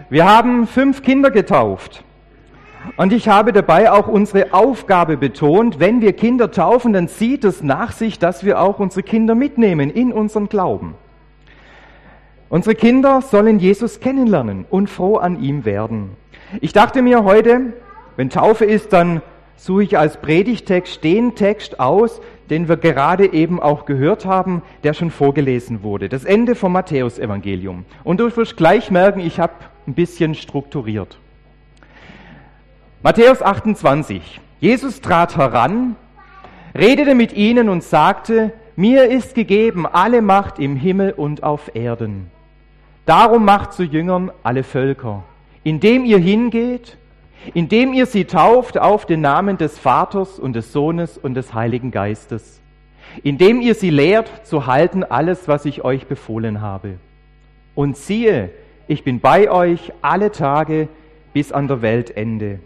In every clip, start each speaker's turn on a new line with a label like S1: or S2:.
S1: Wir haben 5 Kinder getauft. Und ich habe dabei auch unsere Aufgabe betont, wenn wir Kinder taufen, dann zieht es nach sich, dass wir auch unsere Kinder mitnehmen in unseren Glauben. Unsere Kinder sollen Jesus kennenlernen und froh an ihm werden. Ich dachte mir heute, wenn Taufe ist, dann suche ich als Predigtext den Text aus, den wir gerade eben auch gehört haben, der schon vorgelesen wurde. Das Ende vom Matthäusevangelium. Und du wirst gleich merken, ich habe ein bisschen strukturiert. Matthäus 28. Jesus trat heran, redete mit ihnen und sagte, mir ist gegeben alle Macht im Himmel und auf Erden. Darum macht zu Jüngern alle Völker, indem ihr hingeht, indem ihr sie tauft auf den Namen des Vaters und des Sohnes und des Heiligen Geistes, indem ihr sie lehrt zu halten alles, was ich euch befohlen habe. Und siehe, ich bin bei euch alle Tage bis an der Weltende.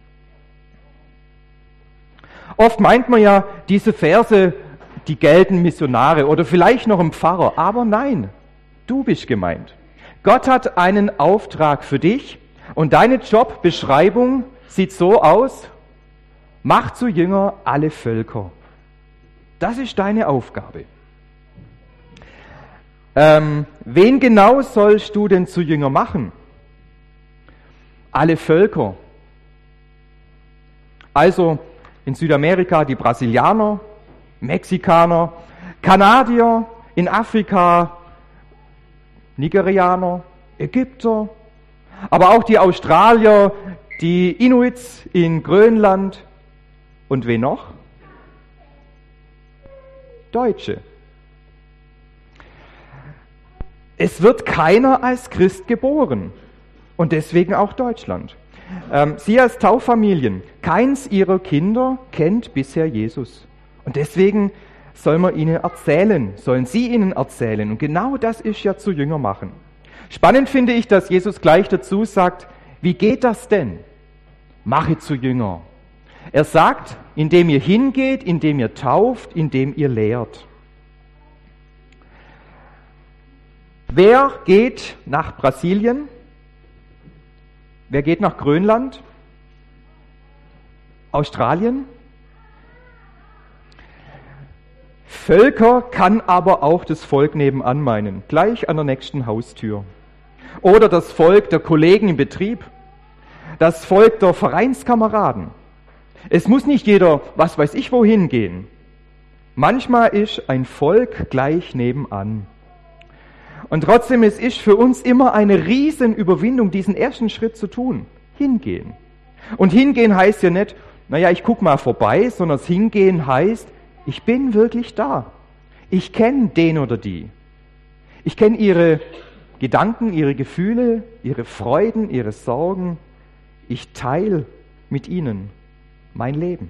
S1: Oft meint man ja, diese Verse, die gelten Missionare oder vielleicht noch ein Pfarrer, aber nein, du bist gemeint. Gott hat einen Auftrag für dich und deine Jobbeschreibung sieht so aus, mach zu Jünger alle Völker. Das ist deine Aufgabe. Wen genau sollst du denn zu Jünger machen? Alle Völker. Also in Südamerika die Brasilianer, Mexikaner, Kanadier, in Afrika Nigerianer, Ägypter, aber auch die Australier, die Inuits in Grönland und wen noch? Deutsche. Es wird keiner als Christ geboren und deswegen auch Deutschland. Sie als Tauffamilien, keins ihrer Kinder kennt bisher Jesus und deswegen sollen Sie ihnen erzählen. Und genau das ist ja zu Jünger machen. Spannend finde ich, dass Jesus gleich dazu sagt, wie geht das denn? Mache zu Jünger. Er sagt, indem ihr hingeht, indem ihr tauft, indem ihr lehrt. Wer geht nach Brasilien? Wer geht nach Grönland? Australien? Völker kann aber auch das Volk nebenan meinen, gleich an der nächsten Haustür. Oder das Volk der Kollegen im Betrieb, das Volk der Vereinskameraden. Es muss nicht jeder, was weiß ich, wohin gehen. Manchmal ist ein Volk gleich nebenan. Und trotzdem, es ist für uns immer eine Riesenüberwindung, diesen ersten Schritt zu tun. Hingehen. Und hingehen heißt ja nicht, ich guck mal vorbei, sondern das Hingehen heißt, ich bin wirklich da. Ich kenne den oder die. Ich kenne ihre Gedanken, ihre Gefühle, ihre Freuden, ihre Sorgen. Ich teile mit ihnen mein Leben.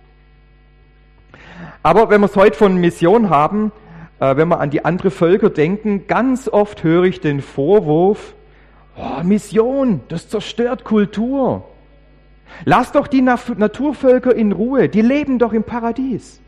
S1: Aber wenn wir es heute von Mission haben, wenn wir an die anderen Völker denken, ganz oft höre ich den Vorwurf, Mission, das zerstört Kultur. Lass doch die Naturvölker in Ruhe, die leben doch im Paradies.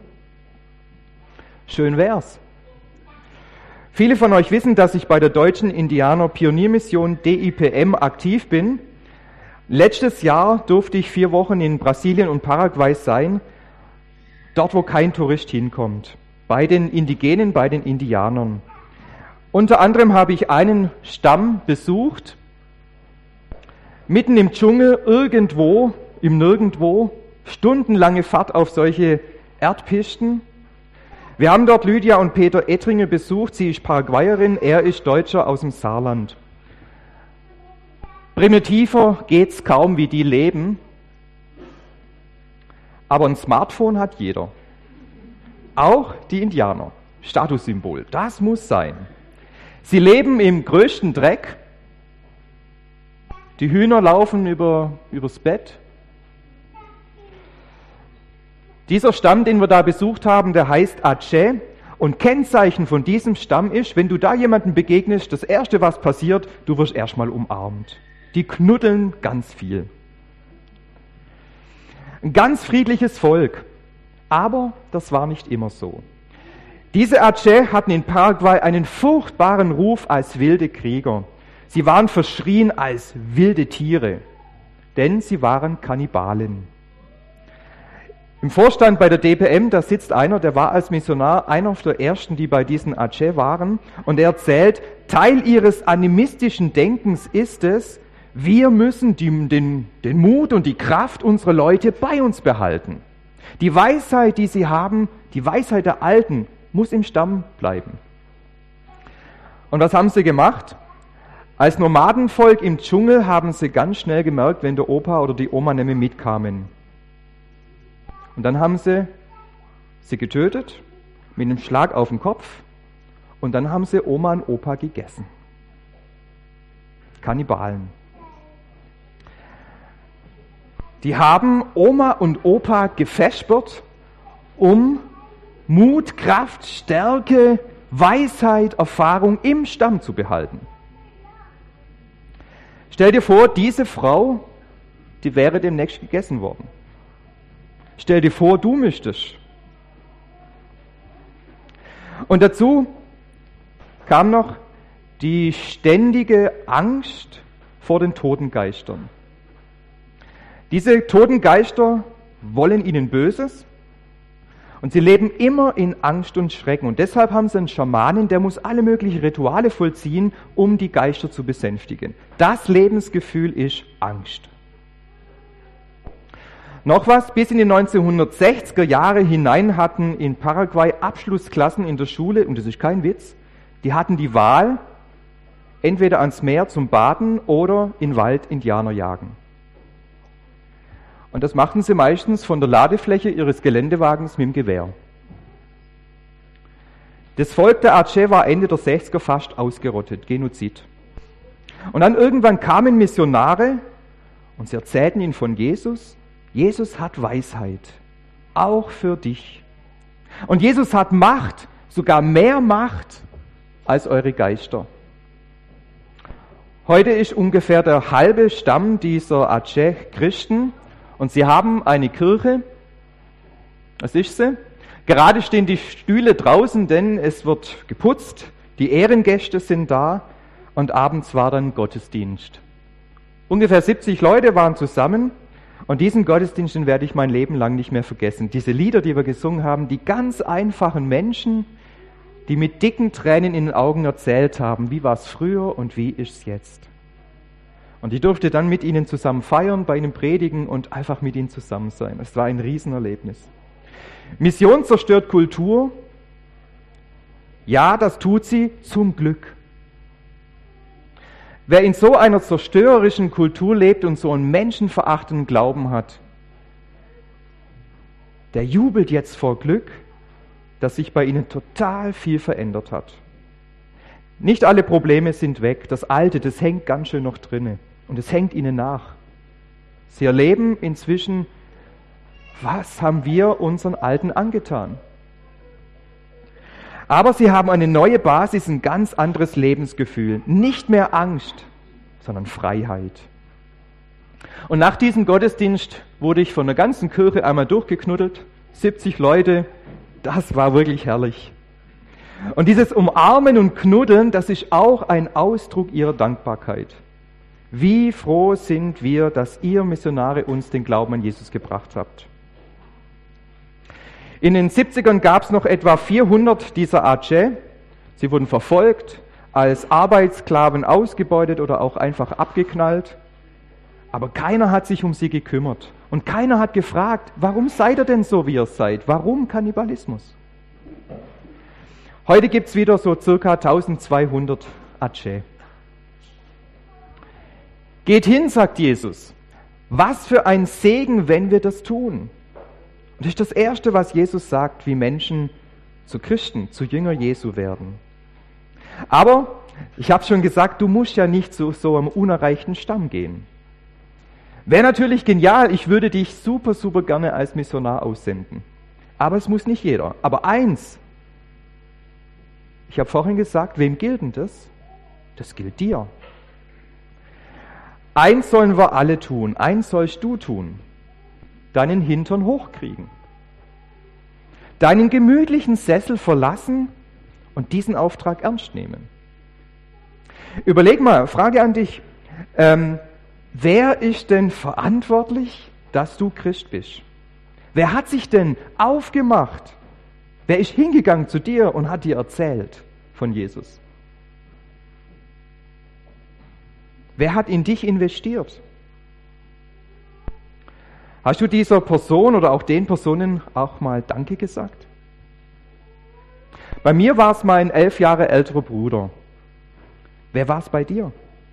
S1: Schön wär's. Viele von euch wissen, dass ich bei der Deutschen Indianer Pioniermission DIPM aktiv bin. Letztes Jahr durfte ich 4 Wochen in Brasilien und Paraguay sein, dort wo kein Tourist hinkommt, bei den Indigenen, bei den Indianern. Unter anderem habe ich einen Stamm besucht, mitten im Dschungel, irgendwo, im Nirgendwo, stundenlange Fahrt auf solche Erdpisten. Wir haben dort Lydia und Peter Ettringer besucht, sie ist Paraguayerin, er ist Deutscher aus dem Saarland. Primitiver geht's kaum, wie die leben, aber ein Smartphone hat jeder. Auch die Indianer, Statussymbol, das muss sein. Sie leben im größten Dreck, die Hühner laufen übers Bett. Dieser Stamm, den wir da besucht haben, der heißt Ache. Und Kennzeichen von diesem Stamm ist, wenn du da jemandem begegnest, das Erste, was passiert, du wirst erstmal umarmt. Die knuddeln ganz viel. Ein ganz friedliches Volk. Aber das war nicht immer so. Diese Ache hatten in Paraguay einen furchtbaren Ruf als wilde Krieger. Sie waren verschrien als wilde Tiere, denn sie waren Kannibalen. Im Vorstand bei der DPM, da sitzt einer, der war als Missionar einer der ersten, die bei diesen Aceh waren, und er erzählt, Teil ihres animistischen Denkens ist es, wir müssen den Mut und die Kraft unserer Leute bei uns behalten. Die Weisheit, die sie haben, die Weisheit der Alten, muss im Stamm bleiben. Und was haben sie gemacht? Als Nomadenvolk im Dschungel haben sie ganz schnell gemerkt, wenn der Opa oder die Oma nämlich mitkamen. Und dann haben sie getötet mit einem Schlag auf den Kopf und dann haben sie Oma und Opa gegessen. Kannibalen. Die haben Oma und Opa gefespert, um Mut, Kraft, Stärke, Weisheit, Erfahrung im Stamm zu behalten. Stell dir vor, diese Frau, die wäre demnächst gegessen worden. Stell dir vor, du müsstest. Und dazu kam noch die ständige Angst vor den toten Geistern. Diese toten Geister wollen ihnen Böses und sie leben immer in Angst und Schrecken. Und deshalb haben sie einen Schamanen, der muss alle möglichen Rituale vollziehen, um die Geister zu besänftigen. Das Lebensgefühl ist Angst. Noch was, bis in die 1960er Jahre hinein hatten in Paraguay Abschlussklassen in der Schule, und das ist kein Witz, die hatten die Wahl, entweder ans Meer zum Baden oder in Wald Indianer jagen. Und das machten sie meistens von der Ladefläche ihres Geländewagens mit dem Gewehr. Das Volk der Aceh war Ende der 60er fast ausgerottet, Genozid. Und dann irgendwann kamen Missionare und sie erzählten ihnen von Jesus. Jesus hat Weisheit, auch für dich. Und Jesus hat Macht, sogar mehr Macht als eure Geister. Heute ist ungefähr der halbe Stamm dieser Aceh Christen und sie haben eine Kirche. Was ist sie? Gerade stehen die Stühle draußen, denn es wird geputzt, die Ehrengäste sind da und abends war dann Gottesdienst. Ungefähr 70 Leute waren zusammen. Und diesen Gottesdienst werde ich mein Leben lang nicht mehr vergessen. Diese Lieder, die wir gesungen haben, die ganz einfachen Menschen, die mit dicken Tränen in den Augen erzählt haben, wie war es früher und wie ist es jetzt. Und ich durfte dann mit ihnen zusammen feiern, bei ihnen predigen und einfach mit ihnen zusammen sein. Es war ein Riesenerlebnis. Mission zerstört Kultur. Ja, das tut sie zum Glück. Wer in so einer zerstörerischen Kultur lebt und so einen menschenverachtenden Glauben hat, der jubelt jetzt vor Glück, dass sich bei ihnen total viel verändert hat. Nicht alle Probleme sind weg. Das Alte, das hängt ganz schön noch drinne. Und es hängt ihnen nach. Sie erleben inzwischen, was haben wir unseren Alten angetan? Aber sie haben eine neue Basis, ein ganz anderes Lebensgefühl. Nicht mehr Angst, sondern Freiheit. Und nach diesem Gottesdienst wurde ich von der ganzen Kirche einmal durchgeknuddelt. 70 Leute, das war wirklich herrlich. Und dieses Umarmen und Knuddeln, das ist auch ein Ausdruck ihrer Dankbarkeit. Wie froh sind wir, dass ihr Missionare uns den Glauben an Jesus gebracht habt. In den 70ern gab es noch etwa 400 dieser Aceh. Sie wurden verfolgt, als Arbeitssklaven ausgebeutet oder auch einfach abgeknallt. Aber keiner hat sich um sie gekümmert. Und keiner hat gefragt, warum seid ihr denn so, wie ihr seid? Warum Kannibalismus? Heute gibt es wieder so circa 1200 Aceh. Geht hin, sagt Jesus. Was für ein Segen, wenn wir das tun. Und das ist das Erste, was Jesus sagt, wie Menschen zu Christen, zu Jünger Jesu werden. Aber, ich habe schon gesagt, du musst ja nicht zu so einem unerreichten Stamm gehen. Wäre natürlich genial, ich würde dich super, super gerne als Missionar aussenden. Aber es muss nicht jeder. Aber eins, ich habe vorhin gesagt, wem gilt denn das? Das gilt dir. Eins sollen wir alle tun, eins sollst du tun. Deinen Hintern hochkriegen. Deinen gemütlichen Sessel verlassen und diesen Auftrag ernst nehmen. Überleg mal, Frage an dich, wer ist denn verantwortlich, dass du Christ bist? Wer hat sich denn aufgemacht? Wer ist hingegangen zu dir und hat dir erzählt von Jesus? Wer hat in dich investiert? Hast du dieser Person oder auch den Personen auch mal Danke gesagt? Bei mir war es mein 11 Jahre älterer Bruder. Wer war es bei dir?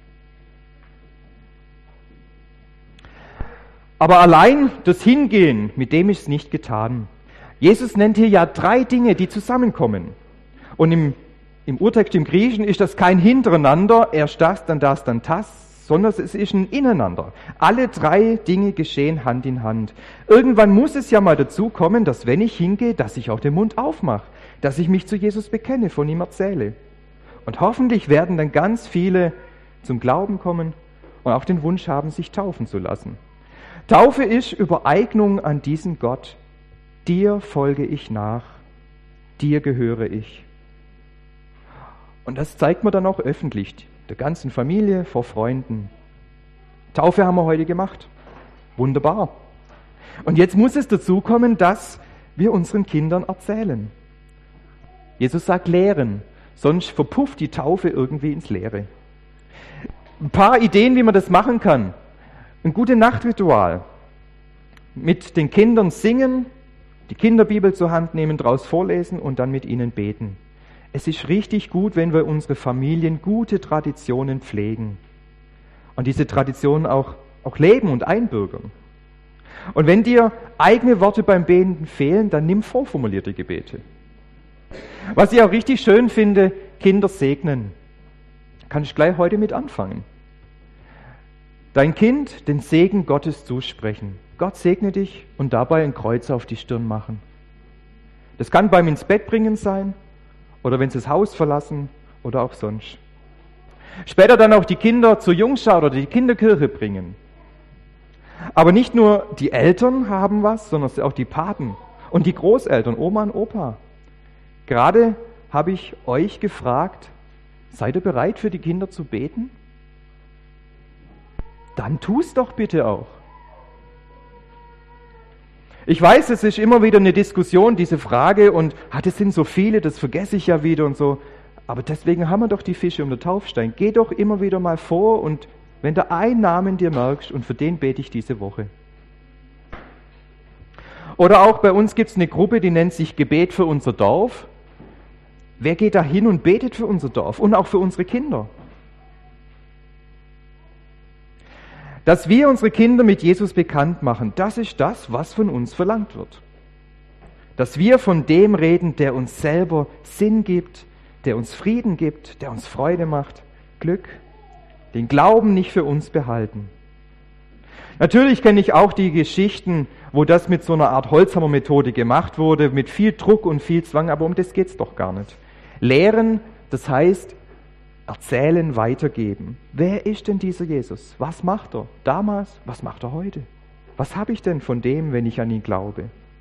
S1: Aber allein das Hingehen, mit dem ist es nicht getan. Jesus nennt hier ja 3 Dinge, die zusammenkommen. Und im Urtext im Griechischen ist das kein Hintereinander, erst das, dann das, sondern es ist ein Ineinander. Alle 3 Dinge geschehen Hand in Hand. Irgendwann muss es ja mal dazu kommen, dass wenn ich hingehe, dass ich auch den Mund aufmache, dass ich mich zu Jesus bekenne, von ihm erzähle. Und hoffentlich werden dann ganz viele zum Glauben kommen und auch den Wunsch haben, sich taufen zu lassen. Taufe ist Übereignung an diesen Gott. Dir folge ich nach, dir gehöre ich. Und das zeigt man dann auch öffentlich, der ganzen Familie, vor Freunden. Taufe haben wir heute gemacht. Wunderbar. Und jetzt muss es dazu kommen, dass wir unseren Kindern erzählen. Jesus sagt lehren, sonst verpufft die Taufe irgendwie ins Leere. Ein paar Ideen, wie man das machen kann. Ein Gute-Nacht-Ritual. Mit den Kindern singen, die Kinderbibel zur Hand nehmen, draus vorlesen und dann mit ihnen beten. Es ist richtig gut, wenn wir unsere Familien gute Traditionen pflegen und diese Traditionen auch leben und einbürgern. Und wenn dir eigene Worte beim Beten fehlen, dann nimm vorformulierte Gebete. Was ich auch richtig schön finde, Kinder segnen. Kann ich gleich heute mit anfangen. Dein Kind den Segen Gottes zusprechen. Gott segne dich und dabei ein Kreuz auf die Stirn machen. Das kann beim ins Bett bringen sein oder wenn sie das Haus verlassen oder auch sonst. Später dann auch die Kinder zur Jungschau oder die Kinderkirche bringen. Aber nicht nur die Eltern haben was, sondern auch die Paten und die Großeltern, Oma und Opa. Gerade habe ich euch gefragt, seid ihr bereit für die Kinder zu beten? Dann tu's doch bitte auch. Ich weiß, es ist immer wieder eine Diskussion, diese Frage, und das sind so viele, das vergesse ich ja wieder und so. Aber deswegen haben wir doch die Fische um den Taufstein. Geh doch immer wieder mal vor und wenn du einen Namen dir merkst, und für den bete ich diese Woche. Oder auch bei uns gibt es eine Gruppe, die nennt sich Gebet für unser Dorf. Wer geht da hin und betet für unser Dorf und auch für unsere Kinder? Dass wir unsere Kinder mit Jesus bekannt machen, das ist das, was von uns verlangt wird. Dass wir von dem reden, der uns selber Sinn gibt, der uns Frieden gibt, der uns Freude macht, Glück, den Glauben nicht für uns behalten. Natürlich kenne ich auch die Geschichten, wo das mit so einer Art Holzhammer-Methode gemacht wurde, mit viel Druck und viel Zwang, aber um das geht es doch gar nicht. Lehren, das heißt, erzählen, weitergeben. Wer ist denn dieser Jesus? Was macht er damals? Was macht er heute? Was habe ich denn von dem, wenn ich an ihn glaube?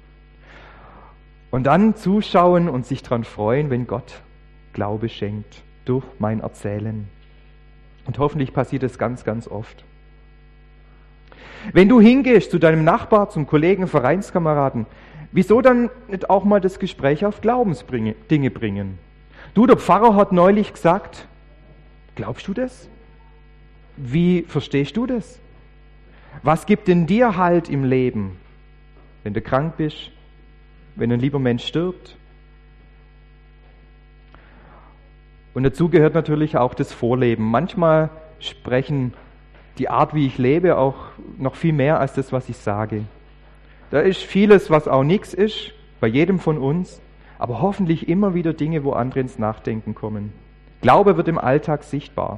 S1: Und dann zuschauen und sich daran freuen, wenn Gott Glaube schenkt durch mein Erzählen. Und hoffentlich passiert es ganz, ganz oft. Wenn du hingehst zu deinem Nachbar, zum Kollegen, Vereinskameraden, wieso dann nicht auch mal das Gespräch auf Glaubensdinge bringen? Du, der Pfarrer hat neulich gesagt, glaubst du das? Wie verstehst du das? Was gibt denn dir Halt im Leben, wenn du krank bist, wenn ein lieber Mensch stirbt? Und dazu gehört natürlich auch das Vorleben. Manchmal sprechen die Art, wie ich lebe, auch noch viel mehr als das, was ich sage. Da ist vieles, was auch nichts ist, bei jedem von uns, aber hoffentlich immer wieder Dinge, wo andere ins Nachdenken kommen. Glaube wird im Alltag sichtbar.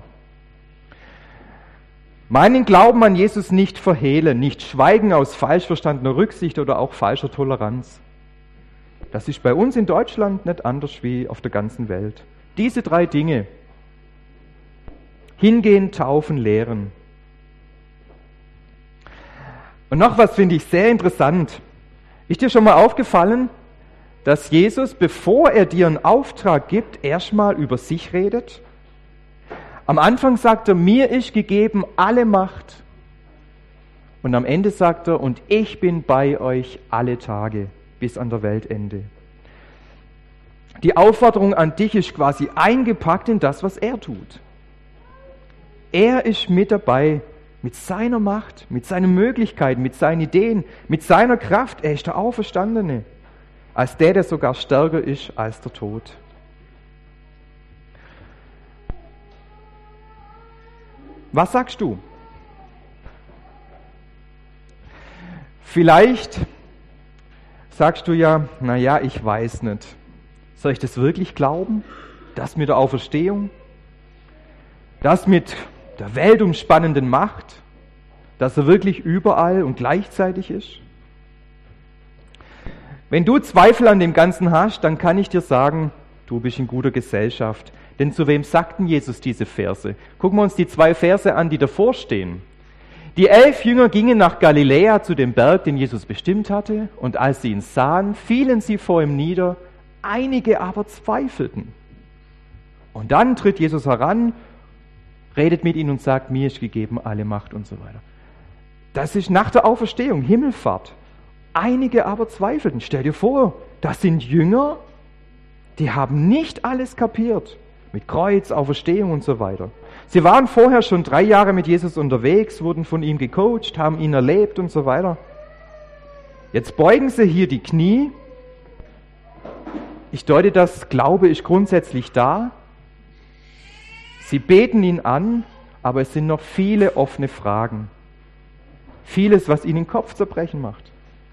S1: Meinen Glauben an Jesus nicht verhehlen, nicht schweigen aus falsch verstandener Rücksicht oder auch falscher Toleranz. Das ist bei uns in Deutschland nicht anders wie auf der ganzen Welt. Diese 3 Dinge: Hingehen, taufen, lehren. Und noch was finde ich sehr interessant. Ist dir schon mal aufgefallen, dass Jesus, bevor er dir einen Auftrag gibt, erstmal über sich redet? Am Anfang sagt er, mir ist gegeben alle Macht. Und am Ende sagt er, und ich bin bei euch alle Tage bis an der Weltende. Die Aufforderung an dich ist quasi eingepackt in das, was er tut. Er ist mit dabei, mit seiner Macht, mit seinen Möglichkeiten, mit seinen Ideen, mit seiner Kraft. Er ist der Auferstandene, als der sogar stärker ist als der Tod. Was sagst du? Vielleicht sagst du ja, naja, ich weiß nicht. Soll ich das wirklich glauben? Das mit der Auferstehung? Das mit der weltumspannenden Macht? Dass er wirklich überall und gleichzeitig ist? Wenn du Zweifel an dem Ganzen hast, dann kann ich dir sagen, du bist in guter Gesellschaft. Denn zu wem sagten Jesus diese Verse? Gucken wir uns die 2 Verse an, die davor stehen. Die 11 Jünger gingen nach Galiläa zu dem Berg, den Jesus bestimmt hatte, und als sie ihn sahen, fielen sie vor ihm nieder, einige aber zweifelten. Und dann tritt Jesus heran, redet mit ihnen und sagt, mir ist gegeben alle Macht und so weiter. Das ist nach der Auferstehung, Himmelfahrt. Einige aber zweifelten. Stell dir vor, das sind Jünger, die haben nicht alles kapiert. Mit Kreuz, Auferstehung und so weiter. Sie waren vorher schon 3 Jahre mit Jesus unterwegs, wurden von ihm gecoacht, haben ihn erlebt und so weiter. Jetzt beugen sie hier die Knie. Ich deute das, Glaube ist grundsätzlich da. Sie beten ihn an, aber es sind noch viele offene Fragen. Vieles, was ihnen den Kopf zerbrechen macht.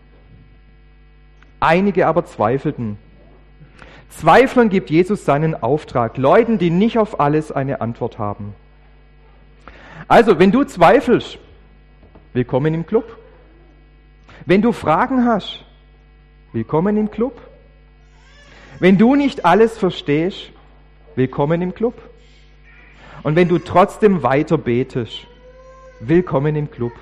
S1: Einige aber zweifelten. Zweiflern gibt Jesus seinen Auftrag, Leuten, die nicht auf alles eine Antwort haben. Also, wenn du zweifelst, willkommen im Club. Wenn du Fragen hast, willkommen im Club. Wenn du nicht alles verstehst, willkommen im Club. Und wenn du trotzdem weiter betest, willkommen im Club.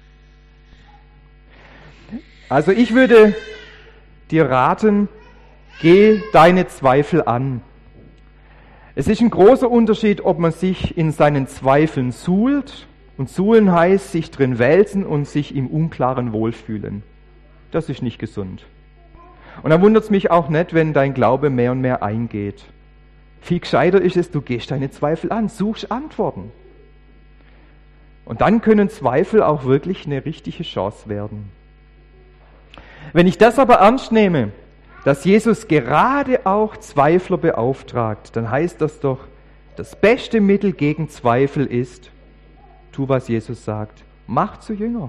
S1: Also ich würde dir raten, geh deine Zweifel an. Es ist ein großer Unterschied, ob man sich in seinen Zweifeln suhlt. Und suhlen heißt, sich drin wälzen und sich im Unklaren wohlfühlen. Das ist nicht gesund. Und dann wundert es mich auch nicht, wenn dein Glaube mehr und mehr eingeht. Viel gescheiter ist es, du gehst deine Zweifel an, suchst Antworten. Und dann können Zweifel auch wirklich eine richtige Chance werden. Wenn ich das aber ernst nehme, dass Jesus gerade auch Zweifler beauftragt, dann heißt das doch, das beste Mittel gegen Zweifel ist, tu, was Jesus sagt, mach zu Jünger.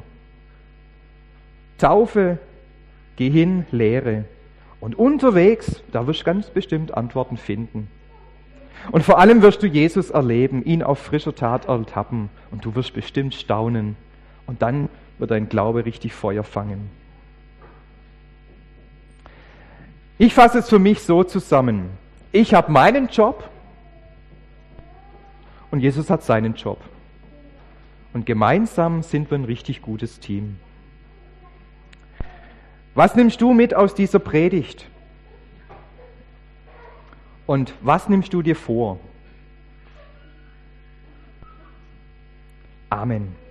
S1: Taufe, geh hin, lehre. Und unterwegs, da wirst du ganz bestimmt Antworten finden. Und vor allem wirst du Jesus erleben, ihn auf frischer Tat ertappen. Und du wirst bestimmt staunen. Und dann wird dein Glaube richtig Feuer fangen. Ich fasse es für mich so zusammen. Ich habe meinen Job und Jesus hat seinen Job. Und gemeinsam sind wir ein richtig gutes Team. Was nimmst du mit aus dieser Predigt? Und was nimmst du dir vor? Amen.